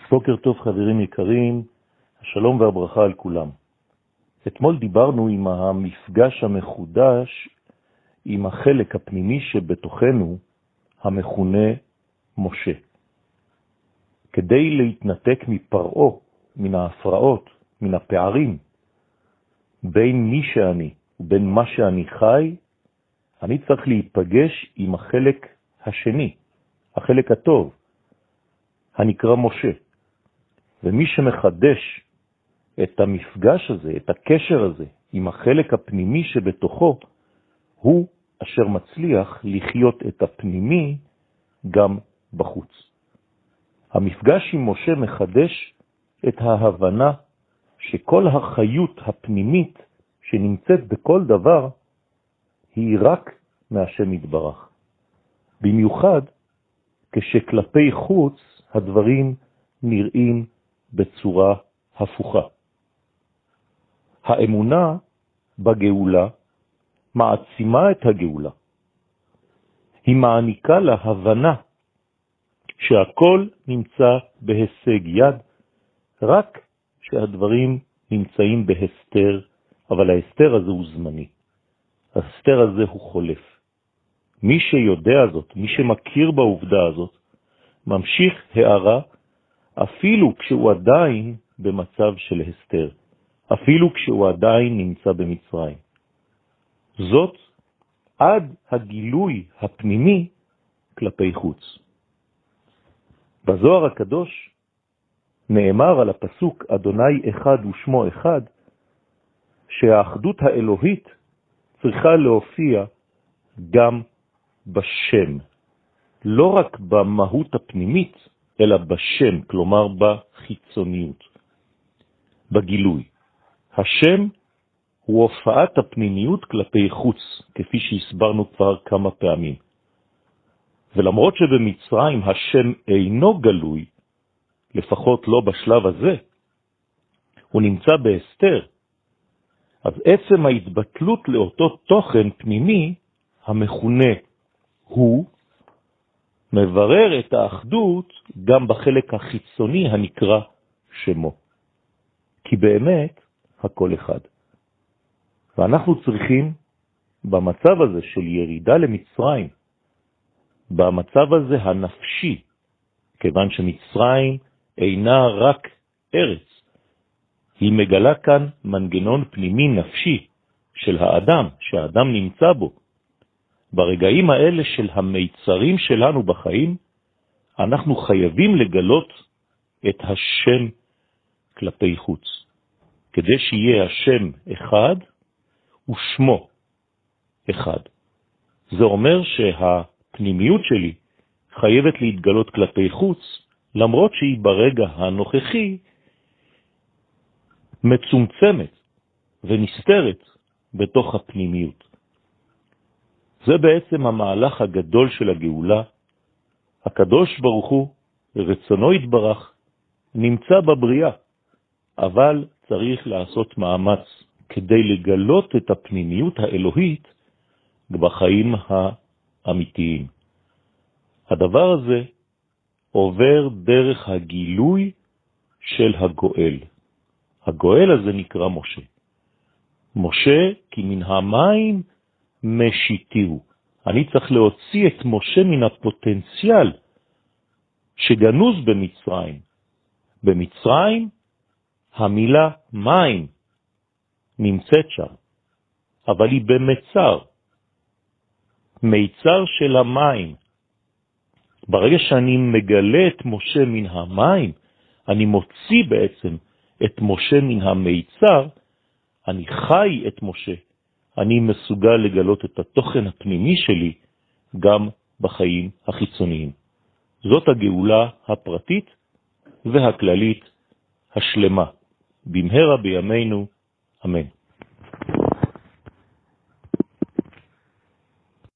בוקר טוב חברים יקרים, השלום והברכה על כולם. אתמול דיברנו עם המפגש המחודש עם החלק הפנימי שבתוכנו המכונה משה. כדי להתנתק מפרעו, מן ההפרעות, מן הפערים בין מי שאני ובין מה שאני חי, אני צריך להיפגש עם החלק השני, החלק הטוב, הנקרא משה. ומי שמחדש את המפגש הזה, את הקשר הזה עם החלק הפנימי שבתוכו, הוא אשר מצליח לחיות את הפנימי גם בחוץ. המפגש עם משה מחדש את ההבנה שכל החיות הפנימית שנמצאת בכל דבר היא רק מהשם יתברך. במיוחד כשכלפי חוץ הדברים נראים בצורה הפוכה. האמונה בגאולה מעצימה את הגאולה. היא מעניקה לה הבנה שהכל נמצא בהישג יד, רק שהדברים נמצאים בהסתר, אבל ההסתר הזה הוא זמני. ההסתר הזה הוא חולף. מי שיודע זאת, מי שמכיר בעובדה הזאת, ממשיך הערה אפילו כשהוא עדיין במצב של הסתר, אפילו כשהוא עדיין נמצא במצרים. זאת עד הגילוי הפנימי כלפי חוץ. בזוהר הקדוש נאמר על הפסוק אדוני אחד ושמו אחד, שהאחדות האלוהית צריכה להופיע גם בשם, לא רק במהות הפנימית, אלא בשם, כלומר בחיצוניות, בגילוי. השם הוא הופעת הפנימיות כלפי חוץ, כפי שהסברנו כבר כמה פעמים. ולמרות שבמצרים השם אינו גלוי, לפחות לא בשלב הזה, הוא נמצא בהסתר, אז עצם ההתבטלות לאותו תוכן פנימי, המכונה הוא, מברר את האחדות גם בחלק החיצוני הנקרא שמו. כי באמת הכל אחד. ואנחנו צריכים במצב הזה של ירידה למצרים, במצב הזה הנפשי, כיוון שמצרים אינה רק ארץ, היא מגלה כאן מנגנון פנימי נפשי של האדם, שהאדם נמצא בו. ברגעים האלה של המיצרים שלנו בחיים, אנחנו חייבים לגלות את השם כלפי חוץ. כדי שיהיה השם אחד ושמו אחד. זה אומר שהפנימיות שלי חייבת להתגלות כלפי חוץ, למרות שהיא ברגע הנוכחי מצומצמת ונסתרת בתוך הפנימיות. זה בעצם המהלך הגדול של הגאולה. הקדוש ברוך הוא, רצונו יתברך, נמצא בבריאה, אבל צריך לעשות מאמץ כדי לגלות את הפנימיות האלוהית בחיים האמיתיים. הדבר הזה עובר דרך הגילוי של הגואל. הגואל הזה נקרא משה. משה כי מן המים משיתיהו. אני צריך להוציא את משה מן הפוטנציאל שגנוז במצרים. במצרים המילה מים נמצאת שם, אבל היא במצר. מיצר של המים. ברגע שאני מגלה את משה מן המים, אני מוציא בעצם את משה מן המיצר, אני חי את משה. אני מסוגל לגלות את התוכן הפנימי שלי גם בחיים החיצוניים. זאת הגאולה הפרטית והכללית השלמה. במהרה בימינו, אמן.